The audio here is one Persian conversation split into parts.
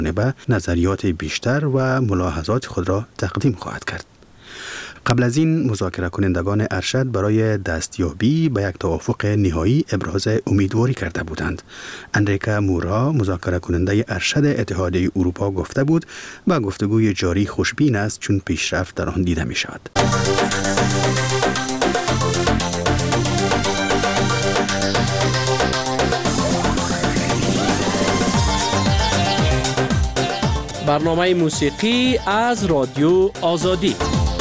به نظریات بیشتر و ملاحظات خود را تقدیم خواهد کرد. قبل از این مذاکره کنندگان ارشد برای دستیابی به یک توافق نهایی ابراز امیدواری کرده بودند. انریکا مورا مذاکره کننده ارشد اتحادیه اروپا گفته بود و گفتگوی جاری خوشبین است چون پیشرفت در آن دیده می شود. برنامه موسیقی از رادیو آزادی.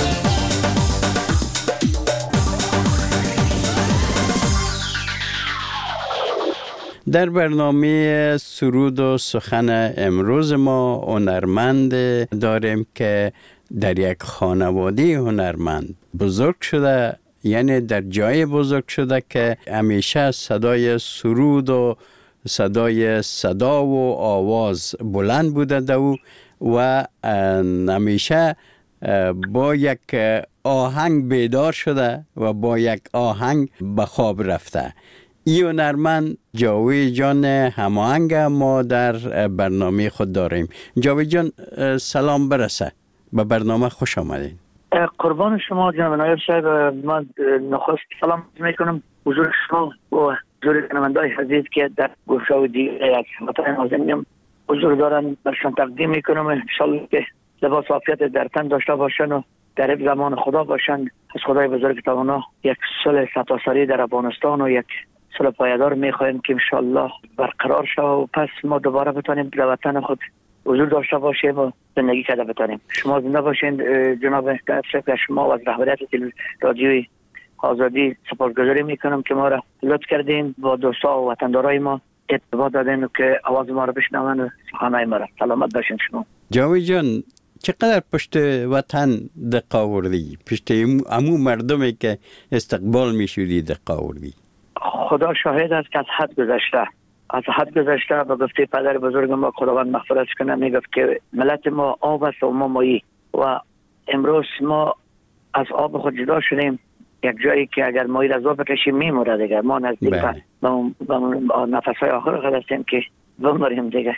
در برنامه سرود و سخن امروز ما هنرمند داریم که در یک خانواده هنرمند بزرگ شده، یعنی در جای بزرگ شده که همیشه صدای سرود و صدا و آواز بلند بوده دو و همیشه با یک آهنگ بیدار شده و با یک آهنگ به خواب رفته. این هنرمند جاوید جان هماهنگ ما در برنامه خود داریم. جاوید جان سلام برسه، به برنامه خوش آمدید. قربان شما جناب نایب صاحب. من نخست سلام میکنم حضور شما و حضور شنونده‌های عزیز که در گوشه دیگه از وطن نازنینم حضور دارن، برشان تقدیم میکنم. انشالله که لباس عافیت در تن داشته باشن و در زمان خدا باشن. از خدای بزرگ توانا یک صلح سرتاسری در افغانستان و یک صلح پایدار میخوایم که انشالله برقرار شود و پس ما دوباره بتونیم در وطن خود حضور داشته باشیم و زندگی کرده بتونیم. شما زنده باشین جناب دکتر. شما و از رهبریت رادیوی آزادی سپاسگزاری میکنم که ما را لطف کردین با دوستا و وطندارای ما ارتباط دادین که آواز ما را بشنون و سخنهای ما را. سلامت باشین شما. جاوید جان چقدر پشت وطن دقت آوردی؟ پشت عمو مردمی که استقبال میشودی دقت آوردی؟ خدا شاهد است که از حد گذشته به گفته پدر بزرگ ما خداوند مغفرت کنه میگفت که ملت ما آب است و ما مایی و امروز ما از آب خود جدا شدیم. یک جایی که اگر مایی را از آب بکشیم میموره دیگه. ما نزدیک به نفسهای آخر خود هستیم که بمریم دیگه.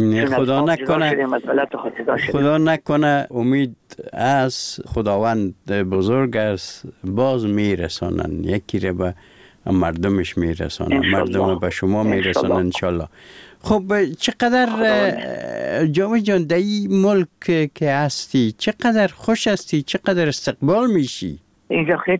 خدا نکنه امید از خداوند بزرگ است باز میرسانن، یکی را به مردمش میرسانن، مردم به شما میرسانن انشالله. خب چقدر جاوید جان در این ملک که هستی چقدر خوش هستی، چقدر استقبال میشی؟ اینجا هیچ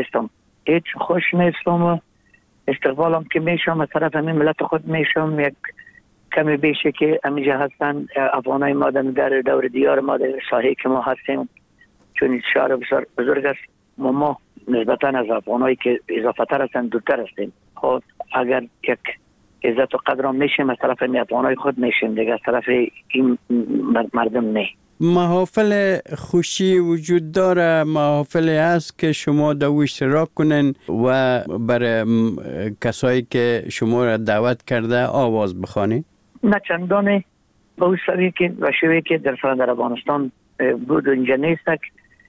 خوش نیستم و استقبالم که میشم از طرف همین ملت خود میشم. یک کمی بیشه که همینجا هستن افغانای ما در دور دیار ما در ساحه که ما هستیم، چون این شهر بسیار بزرگ است و ما نسبتا از افغانایی که اضافه تر هستن دورتر هستیم. خب اگر یک عزت و قدر میشیم از طرف این افغانای خود میشیم دیگه، از طرف این مردم نه. محافل خوشی وجود داره، محافلی هست که شما دو اشتراک کنن و برای کسایی که شما را دعوت کرده آواز بخوانید؟ نه چندانه به اون شوی که در افغانستان بود اینجا نیستک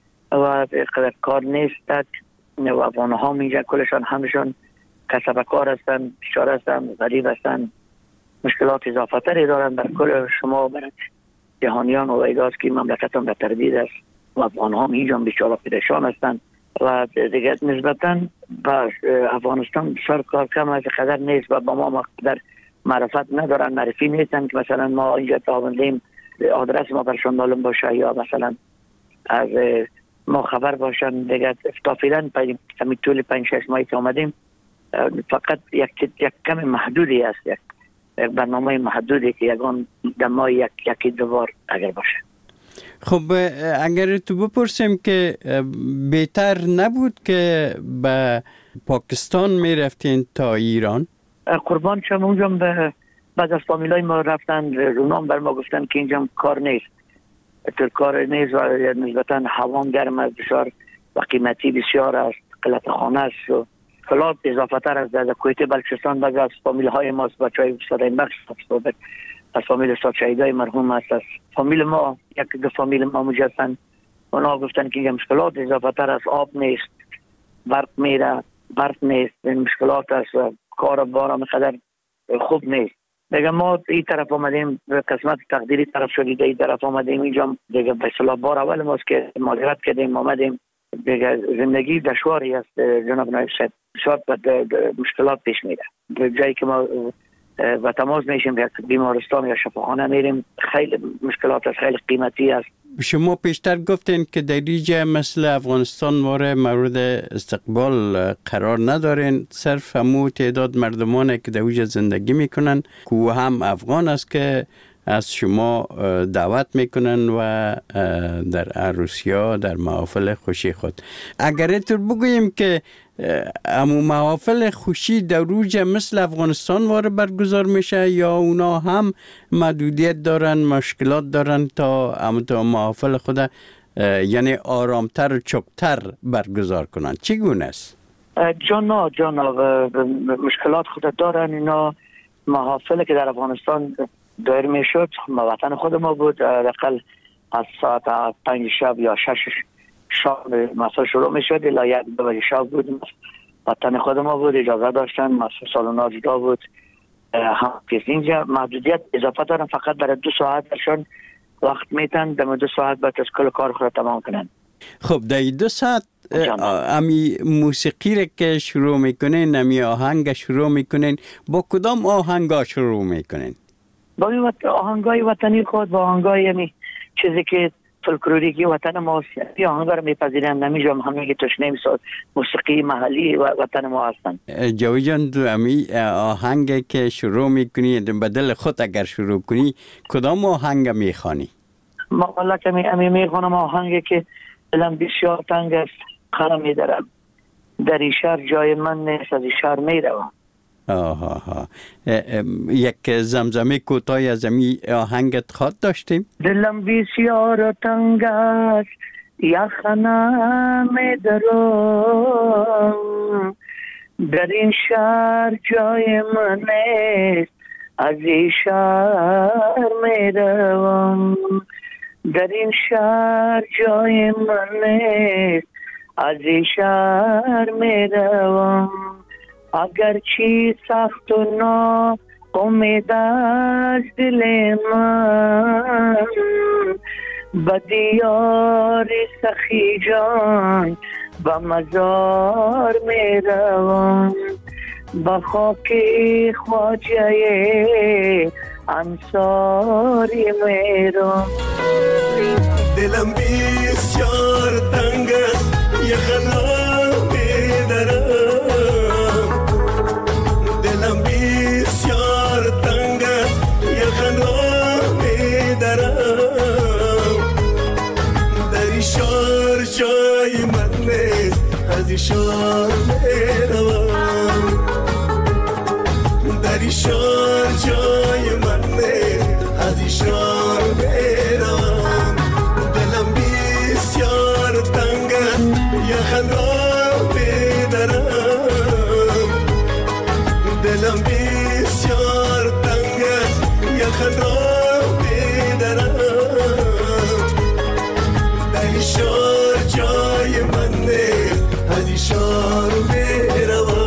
و قدر کار نیستک و افغان ها اینجا کلشان همشان کسب کار هستن، بیچاره هستن، غریب هستن، مشکلات اضافه تری دارن بر کل شما برد جهانیان و ایداست که مملکت هم در تردید است و افغان ها اینجا بیچاره پریشان هستن و دیگه نسبتا به افغانستان بسیار کار کم از قدر نیست و با ما قدر معرفت ندارن، معرفی نیستن که مثلا ما اینجا تابندیم آدرس ما برشان معلوم باشه یا مثلا از ما خبر باشن دیگه. افتافیدن کمی طول 5-6 ماهی که آمدیم فقط یک کم محدودی است، یک برنامه محدودی که یکان در ماه یکی دوبار اگر باشه. خب اگر تو بپرسیم که بهتر نبود که به پاکستان می رفتین تا ایران؟ قربان شما اونجا بعد از فامیلای ما رفتن رونام بر ما گفتن که اینجا کار نیست، کار نیست و نسبتا هوا گرم است بسیار و قیمتی بسیار است، قلت خانه است و فلات اضافه تر از در کویت بلوچستان بعضی از فامیل های ماست بچهای صدای بخش از فامیل استاد شهیدای مرحوم است، از فامیل ما یک دو فامیل ما مجسن اونا گفتن که اینجا مشکلات اضافه تر از آب نیست، برق میره، برق نیست، مشکلات است و کار بارم قدر خوب نیست. دیگه ما این طرف آمدیم، قسمت تقدیری طرف شدید، این طرف آمدیم اینجا دیگه به اصطلاح بار اول ماست که مهاجرت کردیم آمدیم. دیگه زندگی دشواری است جناب نایب صاحب، بسیار مشکلات پیش میره. جایی که ما و تماس میشیم یک بیمارستان یا شفاخانه میریم، خیلی مشکلات است، خیلی قیمتی است. شما پیشتر گفتین که در اینجا مثل افغانستان مورد استقبال قرار ندارین، صرف همون تعداد مردمانه که در اونجا زندگی میکنن که هم افغان است که از شما دعوت میکنن و در عروسی‌ها در محافل خوشی خود. اگر اینطور بگوییم که امو محافل خوشی در روجه مثل افغانستان برگزار میشه یا اونا هم محدودیت دارن، مشکلات دارن تا محافل خود یعنی آرامتر و چوبتر برگزار کنن؟ چگونه است؟ جانا مشکلات خود دارن. اینا محافل که در افغانستان دایر میشد، وطن خود ما بود، دقیقا از ساعت 5 شب یا 6 شام مثلا شروع میشد الا 1-2 شب بود، وطن خود ما بود، اجازه داشتن، مثلا سالونا جدا بود. هم کسی اینجا محدودیت اضافه دارن، فقط برای 2 ساعت درشان وقت میتن، در 2 ساعت باید از کل کار خود تمام کنن. خب در 2 ساعت امی موسیقی را که شروع میکنین، امی آهنگ شروع میکنین، با کدام آهنگا شروع میکنین؟ با آهنگای وطنی خود، با آهنگای یعنی چیزی که فولکلوریکی وطن ماست، یعنی آهنگا رو میپذیرن. نمیجام همه که توش نمیساد موسیقی محلی وطن ما هستن. جوی جان، تو امی آهنگ که شروع میکنی بدل خود اگر شروع کنی کدام آهنگ میخوانی؟ ما والله که امی میخوانم آهنگی که دلم بسیار تنگ است، خرم میدارم، در این شهر جای من نیست، از این شهر میروم. یک زمزمه کوتاهی از این آهنگت خواد داشتیم؟ دلم بسیار تنگ است، یخنم میدارم، در این شهر جای من نیست، از این شهر میروم. در این شهر جای من نیست، از این شهر میروم. اگر چی سخت و نا امید از دل من، به دیار سخی جان به مزار میروم. به خاک خواجه انصاری میروم. دلم بسیار تنگ است، یخنم میدارم. دلم بسیار تنگ است، یخنم میدارم. در این شهر جای من نیست، از این شهر میروم. در این شهر جای من نیست، از این شهر میروم. دلم بسیار تنگ است، یخن را میدارم. دلم بسیار تنگ است، یخن را میدارم. در این شهر جای من نیست، از این شهر میروم.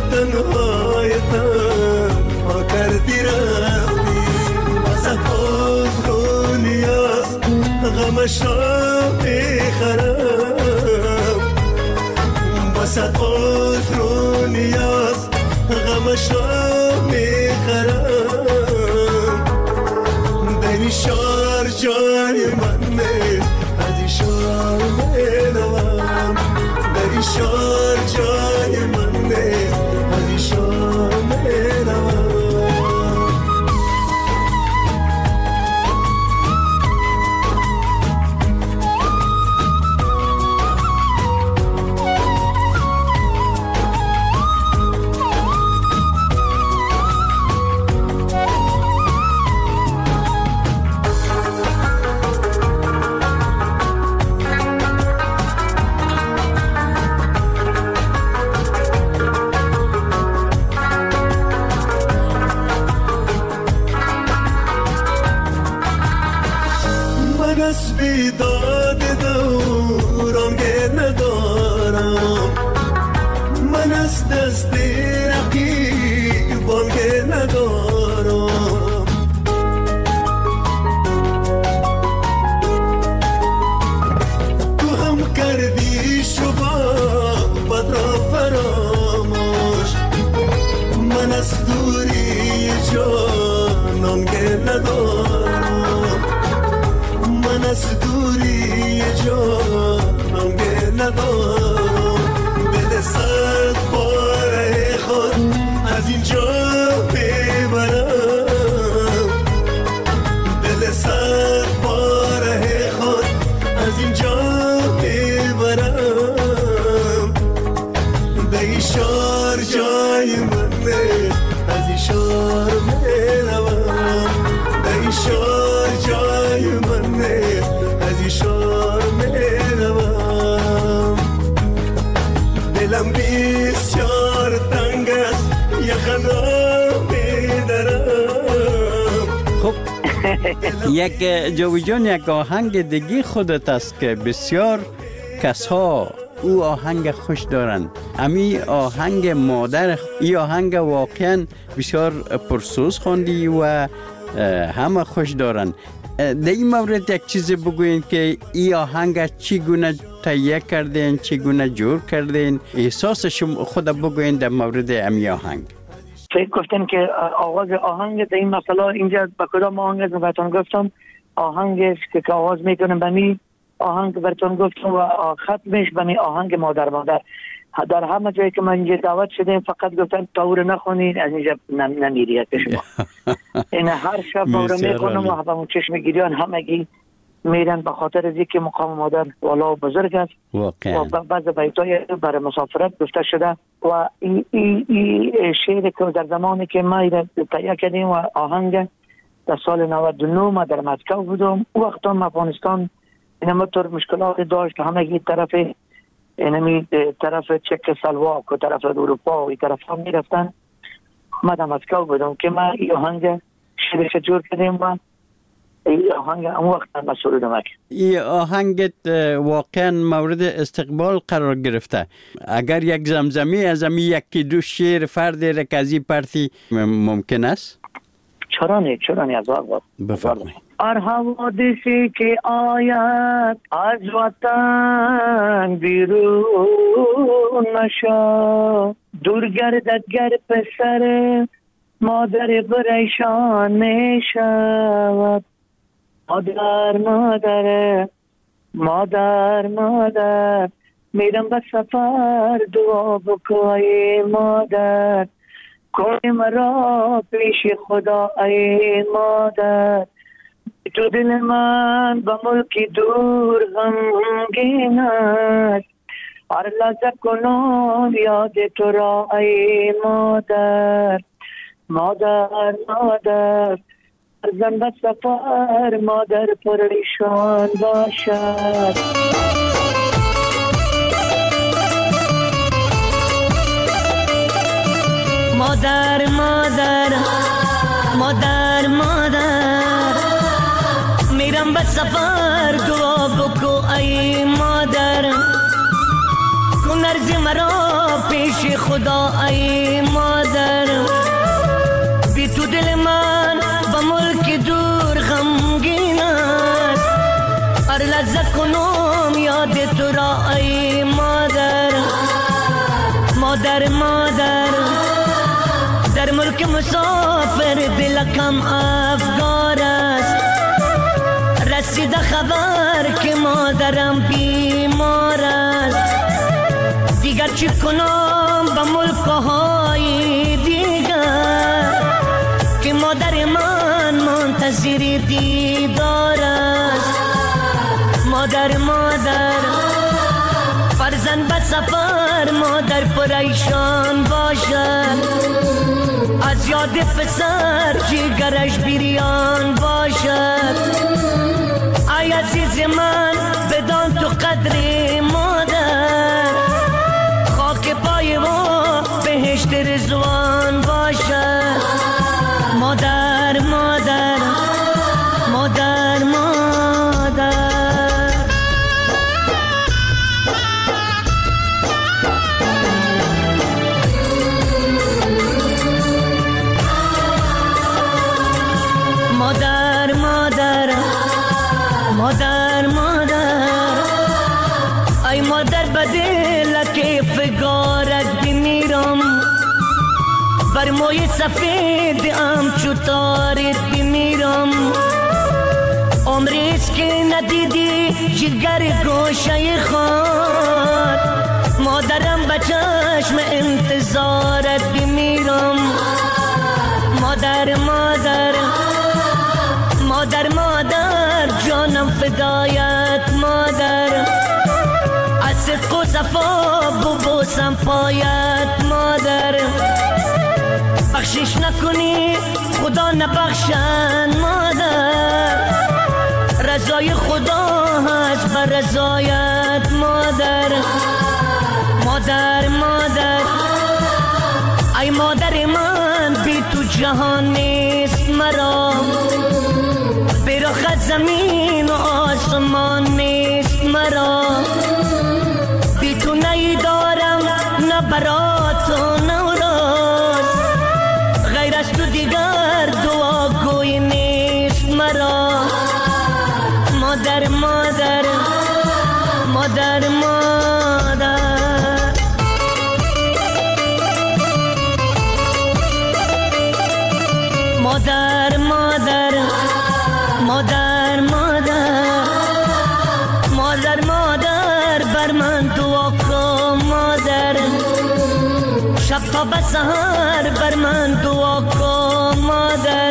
تنهایتم ها کردی رفتی، غمش را میخرم، وسط قطر و نیاز غمش را میخرم. در این شهر جای من از این شهر میروم، در این شهر جای من از این شهر میروم. بیداد دوران که ندارم، من از دست رقیبان که ندارم. تو هم کردی شبابت را فراموش، من از دوری جانان که ندارم، من از دوری جانم که ندارم. دل صد باره خود از اینجا ببرم، دل صد باره خود از اینجا ببرم. به این شهر جای منه، از این شهر میروم، به این شهر جای منه، از این شهر میروم. دلم بسیار تنگ است، یخم را میدرم. خب یک جاوی جان، یک آهنگ دیگه خودت است که بسیار کسها او آهنگ خوش دارند. امی آهنگ مادر، این آهنگ واقعا بسیار پرسوز خواندی و همه خوش دارند. در این مورد یک چیز بگوین که این آهنگ چگونه تهیه کردین، چگونه جور کردین، احساس شما خود بگوین در مورد امی آهنگ. فکر گفتن که آواز آهنگ در این مسئله اینجا با کدام آهنگ است براتون گفتم. آهنگ است که آواز میکنم به می آهنگ براتون گفتم و ختمش به می آهنگ مادر. در همه جایی که من اینجا دعوت شدیم فقط گفتن تاور نخونین، از اینجا نمیرید شما. این هر شب تاور میکنم و همون چشم گیریان همگی میرن به خاطر از اینکه مقام مادر والا و بزرگ است و بعض بیتای برای مسافرت گفته شده. و این شعر که در زمانی که ما تهیه کردیم و آهنگ در سال 99 ما در مسکو بودم، وقتا افغانستان اینم طور مشکلات داشت که همگی طرف چک سلواک و طرف اروپا و این طرف هم میرفتن. ما در مسکو بودم که ما این آهنگ شعرش جور کردیم و این آهنگ اون وقت مسئول دمک. این آهنگت واقعا مورد استقبال قرار گرفته. اگر یک زمزمی از امی یکی دو شعر فرد رکزی پرتی ممکن است؟ چرا نه از وقت بفرمایید. هر حوادثی که آید از وطن بیرون نشد، دور گردد گر پسر مادر پریشان می شود. مادر میرم به سفر، دعا بکوی مادر، کوی مرا پیش خدا ای مادر. تو دل من به ملک دور غمگین است، هر لحظه کنم یاد تو را ای مادر. زن به سفر مادر پریشان باشد. مادر میرم به سفر، دعا بکو ای مادر، کن عرض مرا پیش خدا ای مادر. بی تو دل من به ملک دور غمگین است، هر کنم یاد تو را ای مادر. مادر مادر در ملک مسافر دلکم افگار است. رسیده خبر که مادرم بیمار است. دیگر چی کنم به ملکهای دیگر که مادر من منتظر دیدار است. مادر مادر فرزند به سفر مادر پریشان باشد. از یاد پسر جگرش بریان باشد. ای عزیز من بدان تو قدر مادر. خاک پای و بهشت رضوان باشد. مادر مادر مادر مادر. مادر مادر مادر مادر ای مادر بدل که فگارت بمیرم. بر موی سفید ام چوتارت بمیرم. عمریست که ندیدی جگر گوشه خود. مادرم به چشم انتظارت بمیرم. مادر مادر مادر مادر جانم فدایت مادر. از صدق و صفا ببوسم پایت مادر. بخشش نکنی خدا نبخشن مادر. رضای خدا هست بر رضایت مادر. مادر مادر ای مادر من بی تو جهان نیست مرا. برخت زمین و آسمان نیست مرا. بی تو نیدارم نه برات و نه راز. غیر از تو دیگر دعاگوی نیست مرا. مادر مادر مادر مادر مادر مادر مادر مادر مادر مادر بر من دعا کن مادر. شب تا به سحر بر من دعا کن مادر.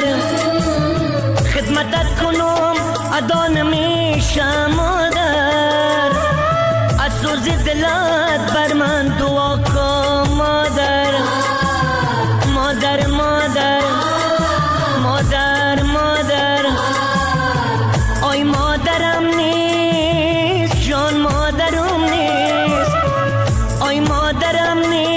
خدمتت کنم ادا نمیشم مادر. از سوز دلت بر من دعا کن مادر. مادر مادر مادر مادر آی مادرم نیست جان مادرم نیست. آی مادرم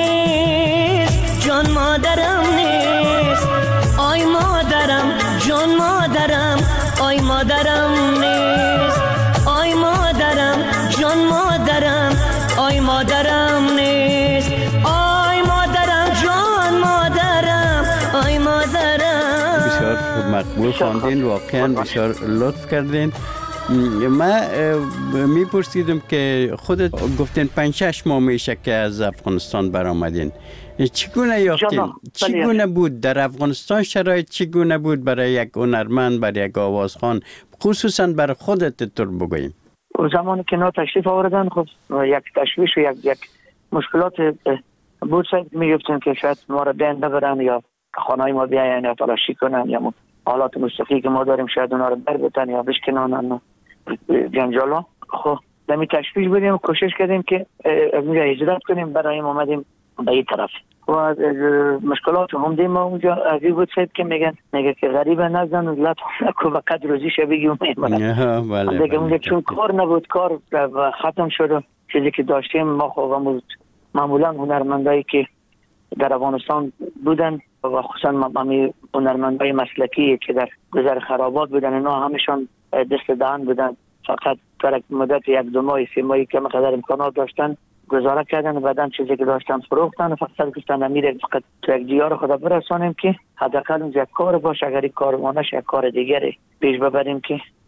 نیست جان مادرم نیست. آی مادرم جان مادرم آی مادرم نیست. آی مادرم جان مادرم آی مادرم نیست. آی مادرم جان مادرم آی مادرم. بسیار مقبول خواندین، واقعا بسیار لطف کردین. من میپرسیدم که خودت گفتین 5-6 ماه میشه که از افغانستان برآمدین. چگونه یافتین؟ چگونه بود در افغانستان؟ شرایط چگونه بود برای یک هنرمند، برای یک آوازخوان، خصوصا برای خودت طور بگوییم؟ زمانی که نا تشریف آوردن خب یک تشویش و یک مشکلات بود. میگفتن که شاید ما را بین ببرن یا خانه ما بیاین یا تلاشی کنن یا حالات موسیقی که ما داریم شاید اونا رو در بتن یا بشکنن جنجالا. خب دمی تشویش بودیم، کوشش کردیم که از اونجا هجرت کنیم، برای ما اومدیم به این طرف. و از مشکلات هم دیم ما اونجا عزیز بود صاحب که میگه که غریب نزن و لطفا به قدر روزیش بگیم میمونه دیگه. اونجا چون کار نبود، کار ختم شد. چیزی که داشتیم ما خب معمولا هنرمندایی که در افغانستان بودن و خصوصا هنرمندای مسلکی که در گذر خرابات بودن، اینا همشون دست دهن بودن. فقط در مدت 1-2 ماه 3 ماهی که مقدار امکانات داشتن گزاره کردن و بعدن چیزی که داشتن فروختن و فقط گفتن امیر فقط تو یک دیار خدا برسانیم که حداقل اون یک کار باشه، اگر این کار مانش یک کار دیگری پیش ببریم که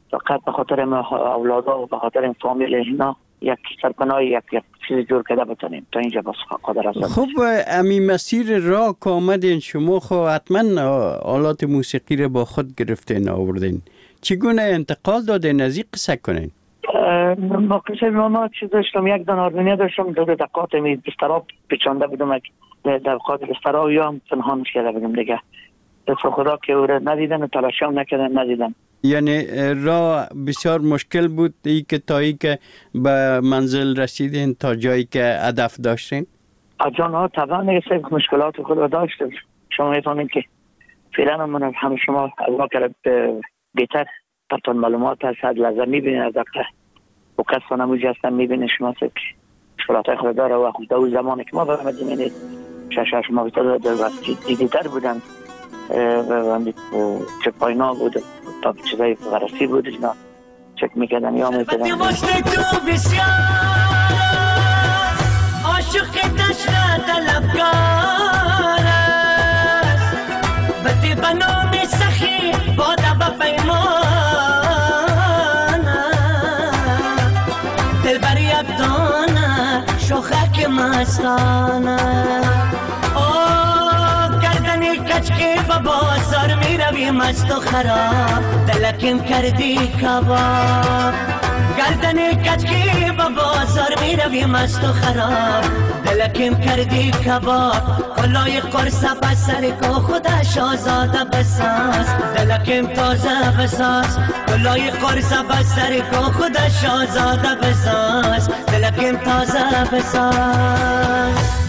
فقط به خاطر اولادا و به خاطر این فامیل اینا یک سرپناه یک چیز جور کرده بتونیم تا اینجا بس قادر هستم. خب امی مسیر راه که آمدین شما خب حتما آلات موسیقی رو با خود گرفتین آوردین، چگونه انتقال دادین؟ از این قصه کنین. ما قصه ما چیز داشتم، یک دان آرمینیا داشتم، دو دقات می بستراب پیچانده بودم، دقات بستراب یا هم پنهانش کرده بودم دیگه. دست خدا که او را ندیدن و تلاشی هم نکردن ندیدن. یعنی راه بسیار مشکل بود ای که تا ای که به منزل رسیدین تا جایی که هدف داشتین؟ جان ها طبعا یک مشکلات خود را داشتیم. شما میفهمید که فعلا من همه شما از ما که بهتر پرتون معلومات هست، از لحظه میبینید از دقیقه و کس نموجی هستن میبینید شما که مشکلات خود داره و خود اون زمانی که ما برمدیم اینید شش ماه در دیدیتر بودن و چک پاینا بود تا چیزای غرصی بود اینا چک میکردن یا میکردن. عاشق دشت طلبکار است بطی بنام سخی باده بپیمان دل بر یک دانه شوخک مستانه کچکی با بازار می روی مست و خراب دلکیم کردی کباب گردن کچکی با بازار می روی مست و خراب دلکیم کردی کباب کلای قرصه بسر که خودش آزاده بساز دلکیم تازه بساز کلای قرصه بسر که خودش آزاده بساز دلکیم تازه بساز.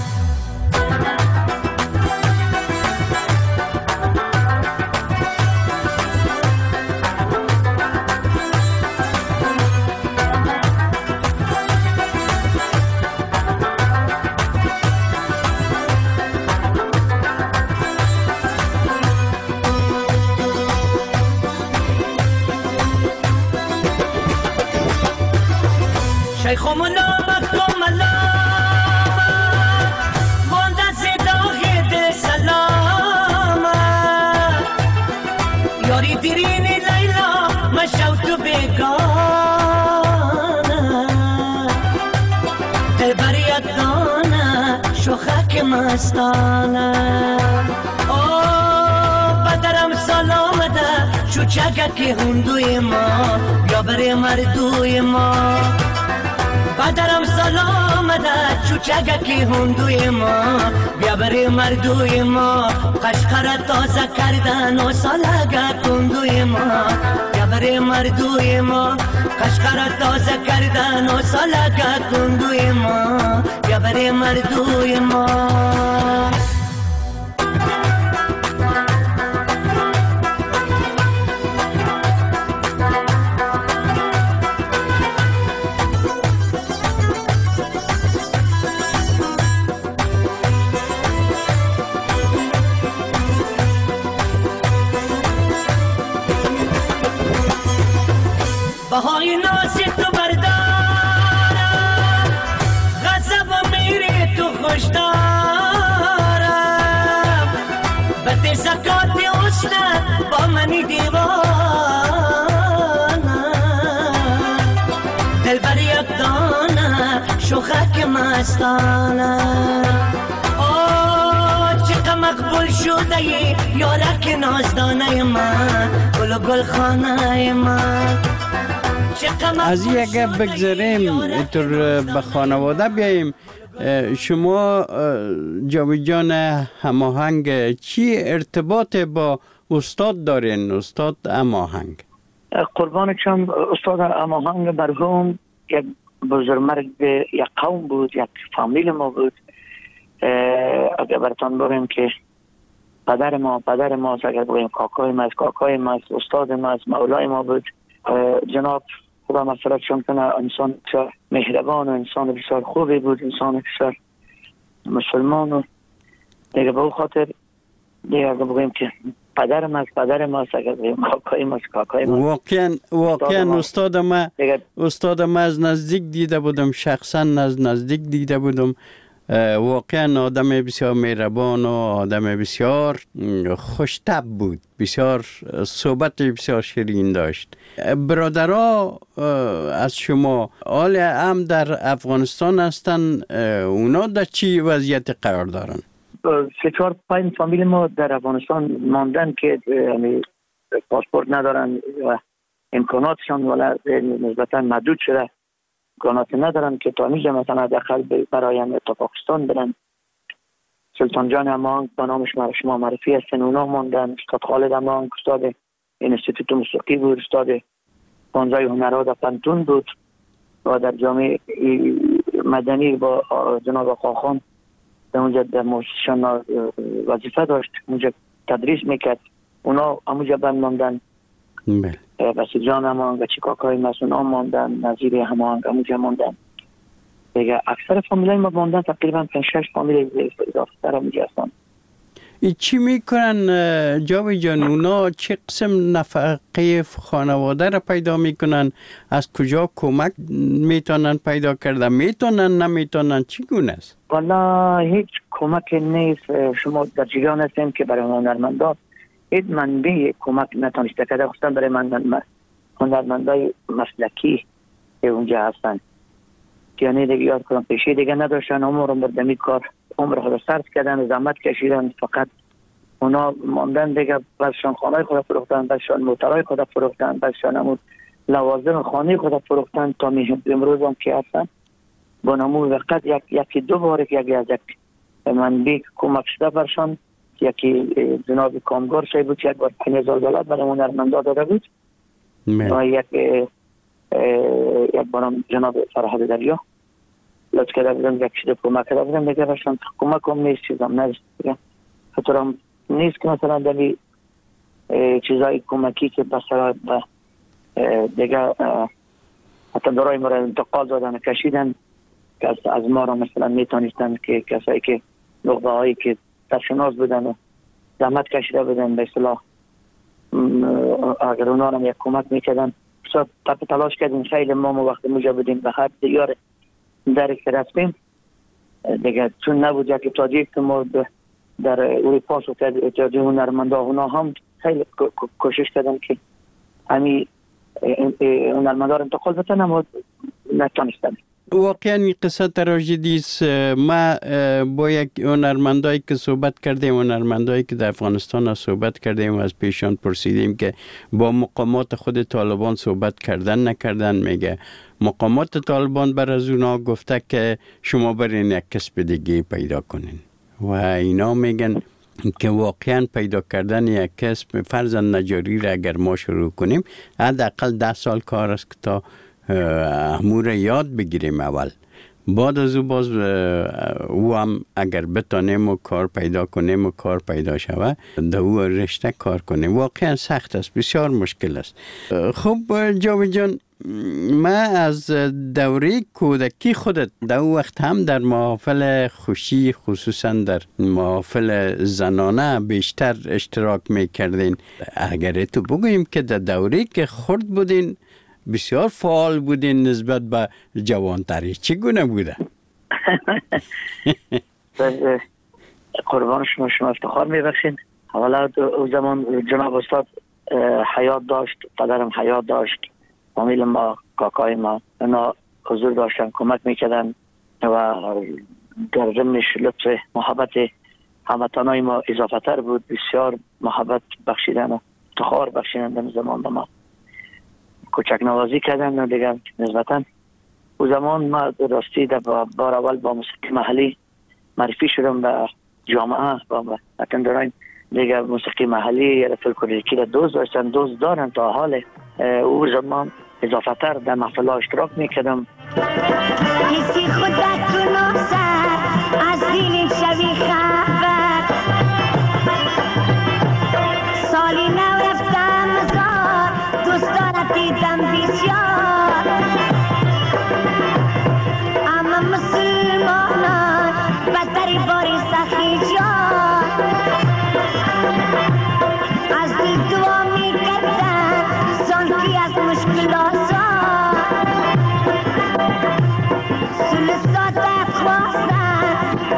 شیخم نامک و ملامت مانده زداغ دل سلامت یاری دیرین لیلا مشو تو بگانه دل بر یک دانه شوخک مستانه بدرم سلامته شو چگک هندوی ما یا بر مردوی ما بدرم سلام ده چوچگکی هندوی ما بیا بری مردوی ما قشقر تازه کردن و سالگه کندوی ما بیا بری مردوی ما قشقر تازه کردن و سالگه کندوی ما بیا بری مردوی ما. بهای ناسی تو بردارم غضب میری تو خوش دارم بد زکات حسن با منی دیوانم دل بر یک دانه شوخک مستانه چقدر مقبول شده یارک نازدانه من گل و گل خانه من. از این اگه بگذاریم اینطور به خانواده بیاییم، شما جاوید جان هماهنگ چی ارتباط با استاد دارین؟ استاد هماهنگ قربان چم استاد هماهنگ مرحوم یک بزرگمرد یک قوم بود، یک فامیل ما بود. اگر براتون بگم که پدر ما اگر بگیم کاکای ما است استاد ما است مولای ما بود. جناب خدا مغفرتشون کنه، انسان بسیار مهربان و انسان بسیار خوبی بود، انسان بسیار مسلمان و دیگه به او خاطر دیگه اگر بگیم که پدر ما است اگر بگیم کاکای ما است. واقعا استاد ما از نزدیک دیده بودم، شخصا از نزدیک دیده بودم واقعا آدم بسیار مهربان و آدم بسیار خوش‌طبع بود، بسیار صحبت بسیار شیرین داشت. برادرها از شما حال هم در افغانستان هستن، اونا در چی وضعیت قرار دارن؟ 3-4-5 فامیل ما در افغانستان ماندن که پاسپورت ندارن و امکاناتشان ولی نسبتا محدود شده، امکانات ندارن که تا اینجا مثلا حداقل برایم تا پاکستان برن. سلطان جان امانگ با نامش شما معرفی هستن، اونا ماندن. استاد خالد امانگ استاد انستیتوت موسیقی بود، استاد پانزای هنرها در پنتون بود و در جامعه مدنی با جناب آقاخان در اونجا در موسیقیشان وظیفه داشت، اونجا تدریس میکرد. اونا همونجا بند ماندن. بسی جان امانگ و چیکاکای مسئول ماندن، نظیر همانگ همونجا ماندن. دیگه اکثر فامیلای ما ماندن، تقریبا 5-6 فامیل اضافه تر همونجا هستن. چی میکنن جاوید جان؟ اونا چه قسم نفقه خانواده را پیدا میکنن؟ از کجا کمک میتونن پیدا کردن؟ میتونن نمیتونن؟ چی گونه است؟ والا هیچ کمک نیست. شما در جریان هستین که برای هنرمندان هیچ منبع کمک نتونسته کرده، خصوصا برای هنرمندای مسلکی که اونجا هستن. یعنی دیگه یاد کنم پیشی دیگه نداشتن، عمر مردمی کار عمر خود صرف کردن، زحمت کشیدن، فقط اونا ماندن دیگه. بعضشان خانه خود فروختن، بعضشان موترهای خود فروختن، بعضشان همون لوازم خانه خود فروختن تا امروز هم که هستن. با نمون وقت یکی دو بار یکی از یک منبع کمک شده برشان، یکی جناب کامگار شایی بود که یک بار $5,000 برای هنرمندا داده بود و یک بارم جناب فرهاد دریا لطف کرده بودم، یک چیز کمک کرده بودم دیگه برشان. کمک هم نیست، چیزم نیست دیگه. خطور هم نیست که مثلا دلی چیزای کمکی که بسرا دیگه حتی دارای ما را انتقال دادن کشیدن که از ما را مثلا میتونستن که کسایی که نقبه هایی که سرشناس بودن و زحمت کشیده بودن به اصطلاح اگر اونا هم یک کمک میکردن. تپ تلاش کردیم خیلی. ما وقتی موجه بودیم به هر دیار در که رفتیم دیگه، چون نبود یک اتحادیه که ما در اروپا و اتحادیه هنرمندا اونا هم خیلی کوشش کردن که همین هنرمندا رو انتقال بتن، اما نتونستن. واقعا این قصه تراژدی است. ما با یک هنرمندایی که صحبت کردیم، هنرمندایی که در افغانستان صحبت کردیم، از پیشان پرسیدیم که با مقامات خود طالبان صحبت کردن نکردن. میگه مقامات طالبان بر از اونا گفته که شما برین یک کسب دیگه پیدا کنین و اینا میگن که واقعا پیدا کردن یک کسب فرضاً نجاری را اگر ما شروع کنیم حداقل 10 سال کار است که تا امور یاد بگیریم. اول بعد از او باز او هم اگر بتانیم و کار پیدا کنیم و کار پیدا شود در او رشته کار کنیم. واقعا سخت است، بسیار مشکل است. خب جاوید جان، ما از دوره کودکی خودت در او وقت هم در محافل خوشی، خصوصا در محافل زنانه بیشتر اشتراک میکردین. اگر تو بگوییم که در دوره که خرد بودین بسیار فعال بودین نسبت به جوانتری، چگونه بوده؟ قربان شما افتخار میبخشین. اولا او زمان جناب استاد حیات داشت، پدرم حیات داشت، فامیل ما، کاکای ما اونا حضور داشتن، کمک میکردن و در ضمنش لطف محبت هموطنای ما اضافه تر بود. بسیار محبت بخشیدن و افتخار بخشیدن در زمان ما، کوچک نوازی کردن و دیگر نسبتا او زمان ما راستی در بار اول با موسیقی محلی معرفی شدم به جامعه با اتندراین دیگر. موسیقی محلی فولکلوریکی را دوست دارن تا حال. او زمان اضافه تر در محفل ها اشتراک میکردم. کسی خودت تو ناسر از دین شوی خبر، سالی نو رفتم مزار دوستانت دیدم بسیار، اما مسلمانان بدتری باری سخی جان، از دل دعا میکردن سانتی از مشکل آسان، سلسات خواستن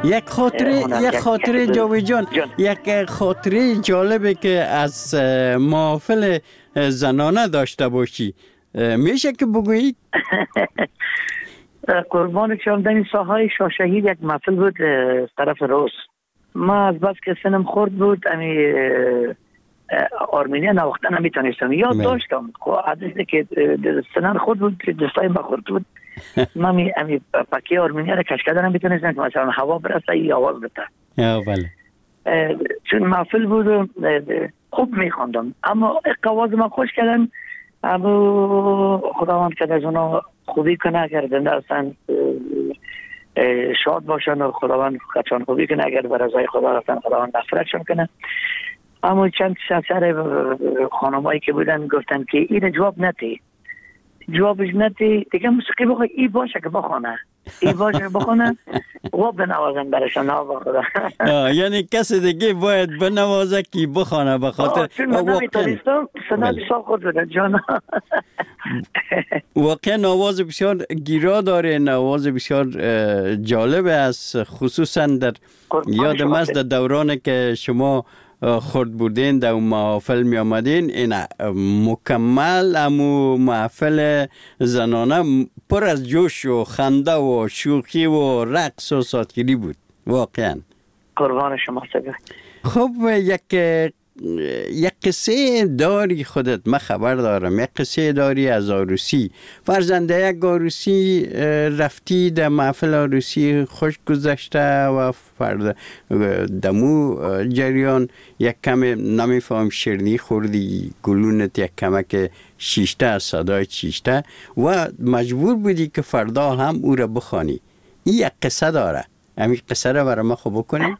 یک خاطره جاوید جان، یک خاطره جالبه که از محافل زنانه داشته باشی میشه که بگویی؟ قربان شما، در این ساحه شاه شهید یک محفل بود طرف روز. ما از بس که سنم خورد بود آرمینیا نواختن نمیتونستم یاد داشتم. عادت که سنم خورد بود دستای ما خورد بود ما امی پاکی آرمینیا را کش کردن نمیتونستم که مثلا هوا برسه یا آواز بده. بله. چون محفل بود خوب میخواندم اما آواز ما خوش کردن. اما خداوند که از اونا خوبی کنه اگر زنده هستن شاد باشن و خداوند خدشان خوبی کنه، اگر بر رضای خدا هستن خداوند مغفرتشون کنه. اما چند سر خانمایی که بودن گفتن که این جوابش نتی دیگه موسیقی بخواه ای باشه که بخونه و بنوازن برشان ها خدا. یعنی کسی دیگه باید بنوازه که بخونه بخاطر چون من نمیتونستم سنت سال خود بودن جانا. واقعا آواز بسیار گیرا داره، آواز بسیار جالب است، خصوصا در یادم است در دورانی که شما خورد بودین در محافل می آمدین این مکمل امو محفل زنانه پر از جوش و خنده و شوخی و رقص و ساتگیری بود واقعا. قربان شما سگه. خب یک قصه داری خودت، من خبر دارم یک قصه داری از عروسی، فرزنده یک عروسی رفتی در محفل عروسی خوش گذشته و دمو جریان یک کم نمیفهم شیرنی خوردی گلونت یک کمک شیشته از صدای شیشته و مجبور بودی که فردا هم او را بخوانی. این یک قصه داره، همین قصه را برای ما خوب بکنی؟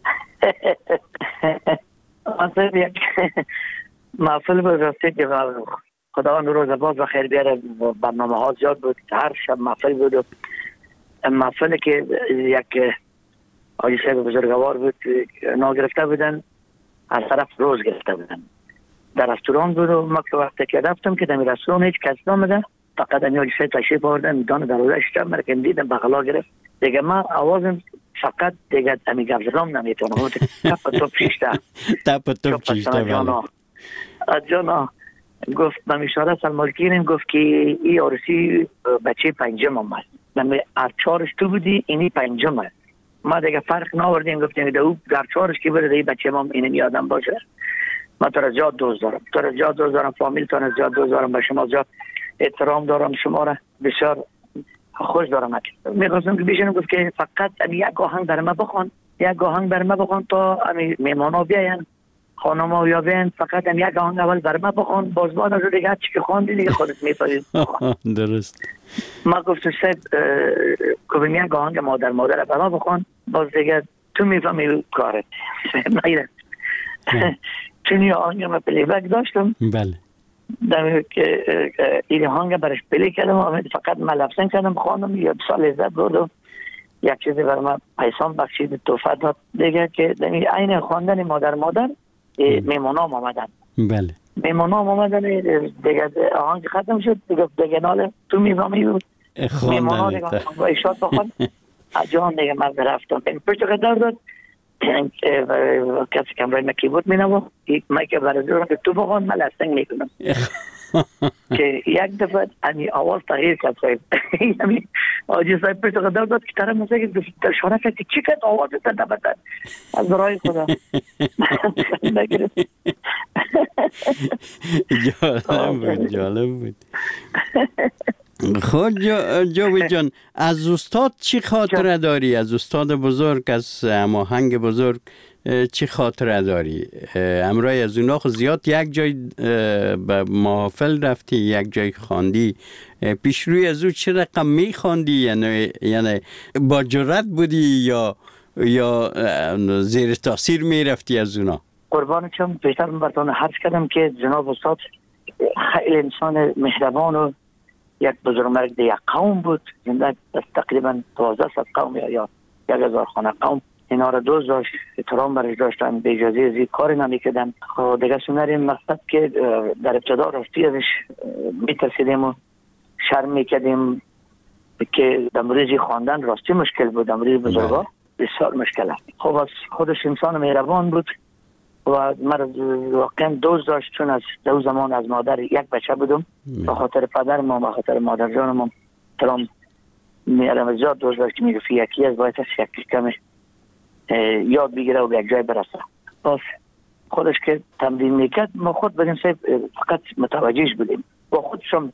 اصلا یک محفل بود راستی که خداوند روز باز و خیر بیاره. برنامه ها زیاد بود، هر شب محفل بود و محفل که یک آجی صاحب بزرگوار بود ناگرفته بودن از طرف روز گرفته بودن در رستوران بود و ما که وقتی که رفتم که در رستوران هیچ کس نامده فقط این آجی صاحب تشریف آوردن دانه در روزش شب مرکن دیدم بغلا گرفت دیگه ما آوازم فقط دیگه امی گفزرام نمیتونم تپ توپ شیشته جانا گفت من اشاره سلمالکینم گفت که این عروسی بچه پنجم آمد من از چارش تو بودی اینی پنجم است. ما دیگه فرق ناوردیم گفتیم که او در چارش که بره بچه ما اینی یادم باشه. من تو را زیاد دوست دارم فامیل تو را زیاد دوست دارم، به شما زیاد احترام دارم، شما را بسیار خوش دارم. میخواستم که بیشنم گفت که فقط یک آهنگ بر ما بخوان تا میمانا بیاین خانم ها بیاین فقط یک آهنگ اول بر ما بخوان باز بعد از دیگه هرچی که خواندی دیگه خودت میفهمید. درست. ما گفتم صاحب که یک آهنگ مادر بر ما بخوان باز دیگه تو میفهمی کارت. میره چون یه آهنگ ما پلی بک داشتم. بله. در که این آهنگ برش پلی کردم فقط من لفظن کردم خواندم یه سال لذت بردم. یک چیزی برای من پیسان بخشید توفیق داد دیگه که این خواندن مادر میمونام آمدن. بله. میمونام آمدن دیگه آهنگ ختم شد دیگه ناله تو میفهمی میمونا دیگه با ایشاد بخوان جان دیگه من رفتم پشت قدر داد کسی کمرای مکیبوت می نوا من که برای دورم که تو بخوان من لستنگ میکنم که یک دفعه امی آواز تغییر کرد صاحب امی آجی صاحب پشت قدر داد که طرف مثلا که شانه کرد که چی کرد آواز تا نبتن از برای خدا جالب بود. خود جاوید جان از استاد چی خاطره داری؟ از استاد بزرگ، از هماهنگ بزرگ چی خاطره داری؟ همراه از اونا خود زیاد یک جای به محافل رفتی، یک جای خواندی، پیش روی از او چه رقم می خواندی؟ یعنی با جرأت بودی یا زیر تاثیر می رفتی از اونا؟ قربان چم بیشتر براتون حرف کردم که جناب استاد خیلی انسان مهربان و یک بزرگمرد یک قوم بود. زنده تقریبا 1200 قوم یا 1000 خانه قوم اینا را دوست داشت، احترام برش داشتن، به اجازه ازی کاری نمیکردن. خب دیگه سنریم مقصد که در ابتدا راستی ازش میترسیدیم و شرم میکردیم که در مورد خواندن راستی مشکل بود. در مورد بزرگا بسیار مشکل است. خب از خودش انسان مهربان بود و مرا واقعا دوست داشت، چون از دو زمان از مادر یک بچه بودم. به خاطر پدرم و به خاطر مادر جانم تمام میرم زیاد دوست داشت که میگفت یکی از باید است یک کمی یاد بگیره و به یک جای برسه. باز خودش که تمرین میکرد ما خود بدیم فقط متوجهش بودیم. با خودشم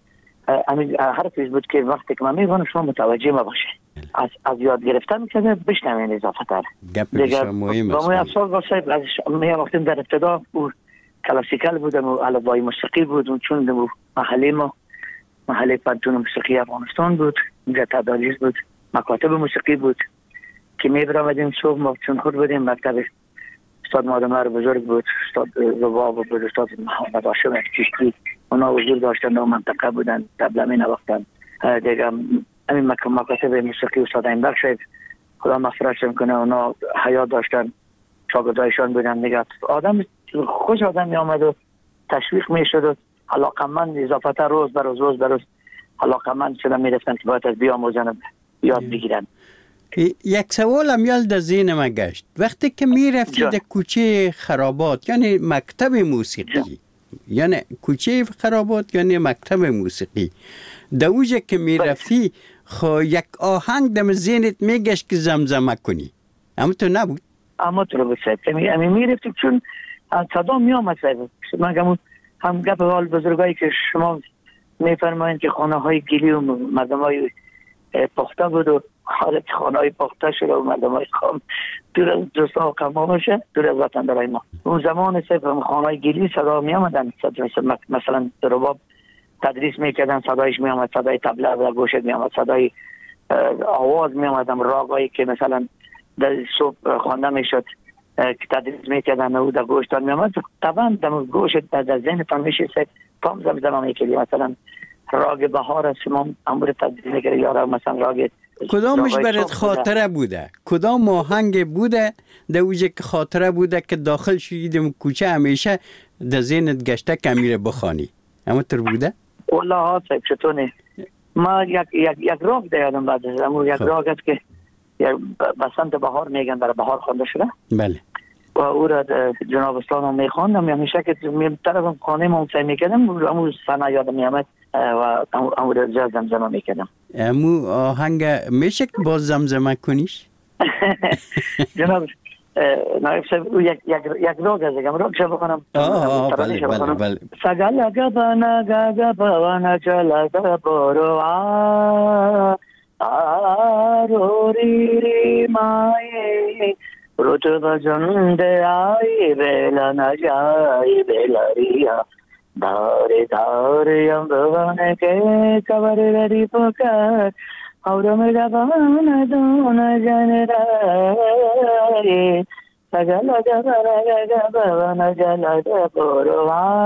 حرفش بود که وقتی که من میگم شما متوجه ما باشه. از یاد گرفتن میکنه بشنوین اضافه تر. دیگه با ما افسار با صاحب از وقتی در ابتدا او کلاسیکال بودم و الفبای موسیقی بود، چون محله ما محله پانتون موسیقی افغانستان بود، اینجا تدریس بود، مکاتب موسیقی بود که میبرامدیم صبح. ما چون خود بودیم مکتب استاد مادمر بزرگ بود، استاد رباب بود، استاد محمد هاشم چشتی، اونا حضور داشتن در منطقه بودن، تبله می نواختن. دیگه همین مکاتب موسیقی استاد اینبخش خدا مغفرتش کنه، اونا حیات داشتن، شاگردایشان بودن. دیگه آدم خوش آدم می آمد و تشویق می شد و علاقمند اضافه تر روز بر روز علاقمند شدن، می رفتن که باید از بیاموزن و یاد بگیرن. یک سوال هم یال در ذهن من گشت. وقتی که می رفتی در کوچه خرابات، یعنی مکتب موسیقی، یعنی کوچه خرابات یعنی مکتب موسیقی، در اوجه که می رفتی خو یک آهنگ در ذهنت می گشت که زمزمه کنی، اما تو نبود؟ اما تو رو بسید می رفتی چون صدا می آمد. من هم گپ حال بزرگایی که شما می فرمایند که خانه های گلی و مردم های پخته بود و حالت خانه های پخته شده و مردم های خام دور از دوستا و قما باشه، دور از وطن برای ما. اون زمان خانه های گلی صدا می آمدن، مثلا رباب تدریس می کردن صدایش می آمد، صدای تبله در گوشت می آمد، صدای آواز می آمدم، راگایی که مثلا در صبح خوانده می شد که تدریس می کردن و در گوشتان می آمد. طبعا در گوشت در ذهن تان می شد پام زمزمه می کردی. مثلا راگ بهار است شما امور تدریس می کردی، یا مثلا راگ کدامش برات خاطره بوده؟ کدام آهنگ بوده در اوجه که خاطره بوده که داخل شدیدم کوچه همیشه در ذهنت گشته که میره بخوانی؟ اما تر بوده؟ والله ها صاحب چطوره؟ ما یک راگ دیادم بعد از امور یک راگ است که بسنت بهار میگن، برای بهار خوانده شده. بله. و او را جناب اسلام میخواندم، همیشه که طرفم خانه ما سعی میکردم امور سنه یادم میامد و امور جا زمزمه میکردم. امو آهنگ میشه که باز زمزمه کنیش؟ جناب نایب صاحب یک راگ از اگم راگ شب بکنم. بله. سگل گبانا گبانا جلا گبارو آروری ری مای رتبه جنده آئی بیلا نجائی بیلاریا داری امروانه که کبر ردی پکر اورم گبان دون جن رای سگل گبان جلا گبارو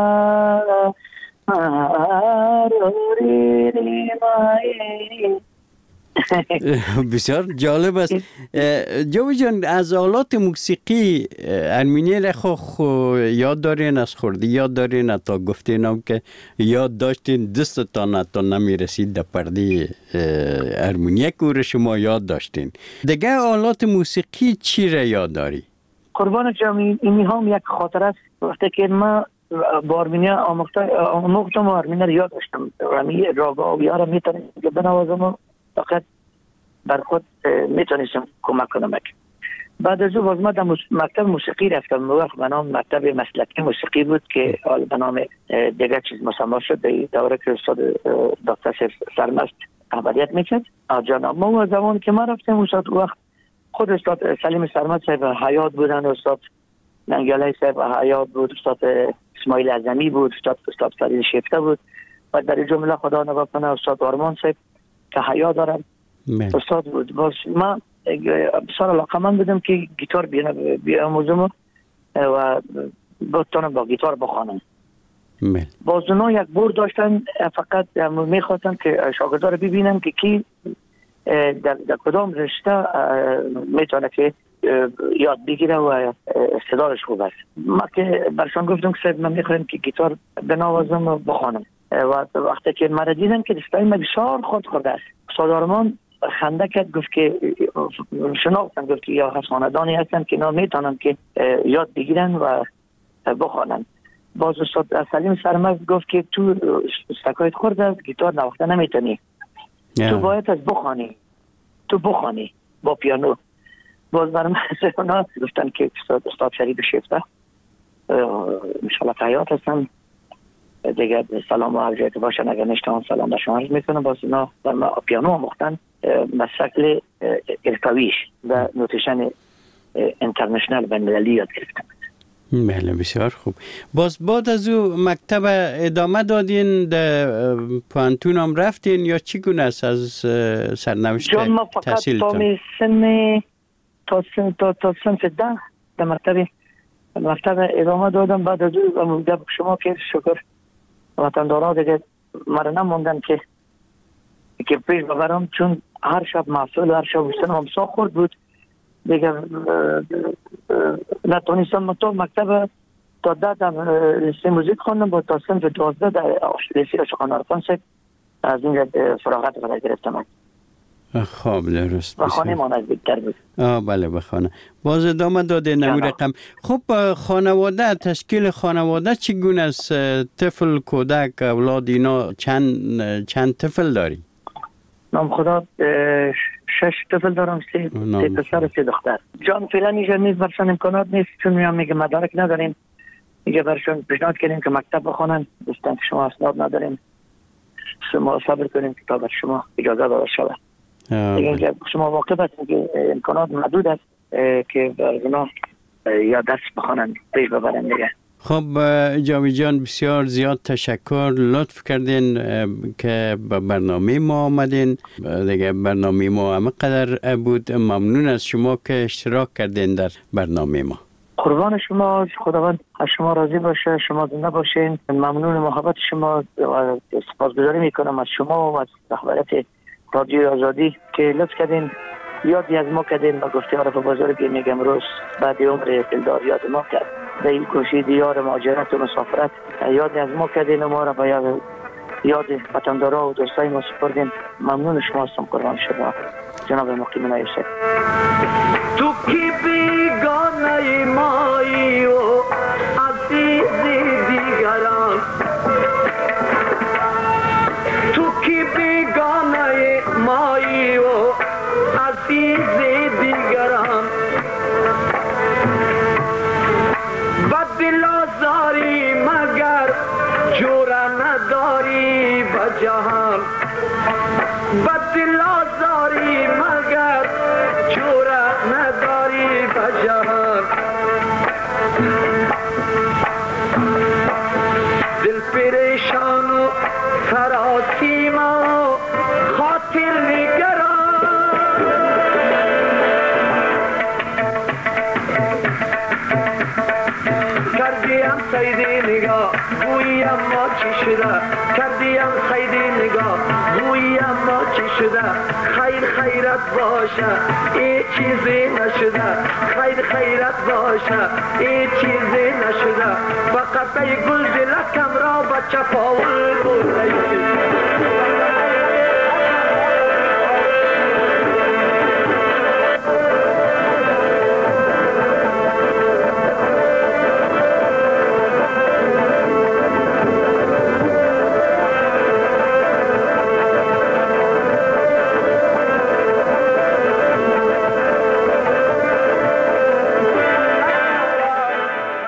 آروری ری مای. بسیار جالب است. جاوی جان، از آلات موسیقی ارمنی خو یاد دارین؟ از خوردی یاد دارین؟ تا گفتین هم که یاد داشتین دستتان تا نمیرسید در پرده ارمنی که شما یاد داشتین. دیگه آلات موسیقی چی را یاد داری؟ قربان جان، این هم یک خاطره است. وقتی که ما با ارمنیا آموختم و ارمنیا یاد داشتم، راگا و یارا میتونیم که بنوازم، فقط بر خود میتونستم کمک کنم. بعد از او ما در مکتب موسیقی رفتم. وقت به نام مکتب مسلکی موسیقی بود که به نام دیگر چیز مسمى شد. در دوره که استاد دکتر سرمست عملیات میکرد جناب ما. زمان که ما رفتیم استاد وقت خود استاد سلیم سرمست صاحب حیات بودن، استاد ننگیالی صاحب حیات بود، استاد اسماعیل اعظمی بود، استاد فرید شیفته بود و در جمله خدا نگاه کنه استاد آرمان صاحب که حیات دارم استاد بود. باز ما بسیار علاقمند بودم که گیتار بیاموزم و بتونم با گیتار بخوانم. باز اونا یک بور داشتن، فقط میخواستن که شاگردا رو ببینن که کی در کدام رشته میتونه که یاد بگیره و استعدادش خوب است. ما که برشان گفتم که من میخوایم که گیتار بنوازم و بخوانم و وقتی که مرا دیدن که دستای من بسیار خورده است. استاد آرمان خنده کرد، گفت که شناختن، گفت که یا از خاندانی هستن که اینا میتونن که یاد بگیرن و بخوانن. باز استاد سلیم سرمست گفت که تو استکایت خورد از گیتار نواخته نمیتونی، تو باید از بخوانی با پیانو. باز برای من اونا گفتن که استاد شریف شیفته انشالله حیات هستن دیگه، سلام و عرض که باشن، اگر نشتان سلام به شما عرض میکنم. باز اینا برای من پیانو آموختن به شکل ارتویش و نوتیشن انترنشنال و مللی یاد گرفتم. بله بسیار خوب. باز بعد از او مکتب ادامه دادین، در پانتون هم رفتین یا چی گونه است از سرنوشت تحصیلتان؟ ما فقط تا سنف 10 در مکتب ادامه دادم. بعد از او در شما که شکر وطندارا دیگه مرا نموندن که پیش ببرم، چون هر شب محصول هر شب بستن هم سا خورد بود دیگه. نتونستم تا مکتب تا 10 لیسه موزیک خوندم، با تا سنف 12 در لیسه عاشقان عرفان از اینجا فراغت خود گرفتم. خب درست. و خانه ما نزدیکتر بود. بله به خانه. باز ادامه داده نمی رقم. خب خانواده، تشکیل خانواده چگونه است؟ طفل، کودک، اولاد اینا چند طفل داری؟ نام خدا 6 طفل دارم، 3 پسر و 3 دختر. جان فعلا اینجا نیست، برشان امکانات نیست، چون میگه مدارک نداریم. میگه برشان پیشنهاد کردیم که مکتب بخونن، گفتن که شما اسناد نداریم، شما صبر کنیم که تا بر شما اجازه داده شود. دیگه شما واقع هستید که امکانات محدود است که برگنا یا دست بخونن پیش ببرن دیگه. خب جاوید جان بسیار زیاد تشکر، لطف کردین که به برنامه ما آمدین. دیگه برنامه ما همه قدر بود. ممنون از شما که اشتراک کردین در برنامه ما. قربان شما، خداوند از شما راضی باشه، شما زنده باشین. ممنون محبت شما و سپاسگزاری میکنم از شما و از رهبریت رادیو آزادی که لطف کردین، یادی از ما کردین و گفته عرف بزرگی میگم روز بعد عمر دلدار یاد ما کرد. در این کوشی دیار مهاجرت و مسافرت یادی از ما کردین و ما را به یاد وطندارا و دوستای ما سپردین. ممنون شما هستم، قربان شما جناب مقیم نایوسف. تو کی بیگانه مایی و عزیز دیگران، تو کی بیگانه مایی و عزیز دیگران، بد دل آزاری مگر جور نداری به جهان، بد دل آزاری مگر جور نداری به جهان. دل پریشان و سراسیما و خاطر نگران، کردیم سیدی نگاه گویی اما چی شده، کردیم سیدی نگاه گویی اما چی شده. خیرت باشه ای چیزی نشده، خیرت باشه ای چیزی نشده. فقط ای گل دلکم را بچه پاول بود.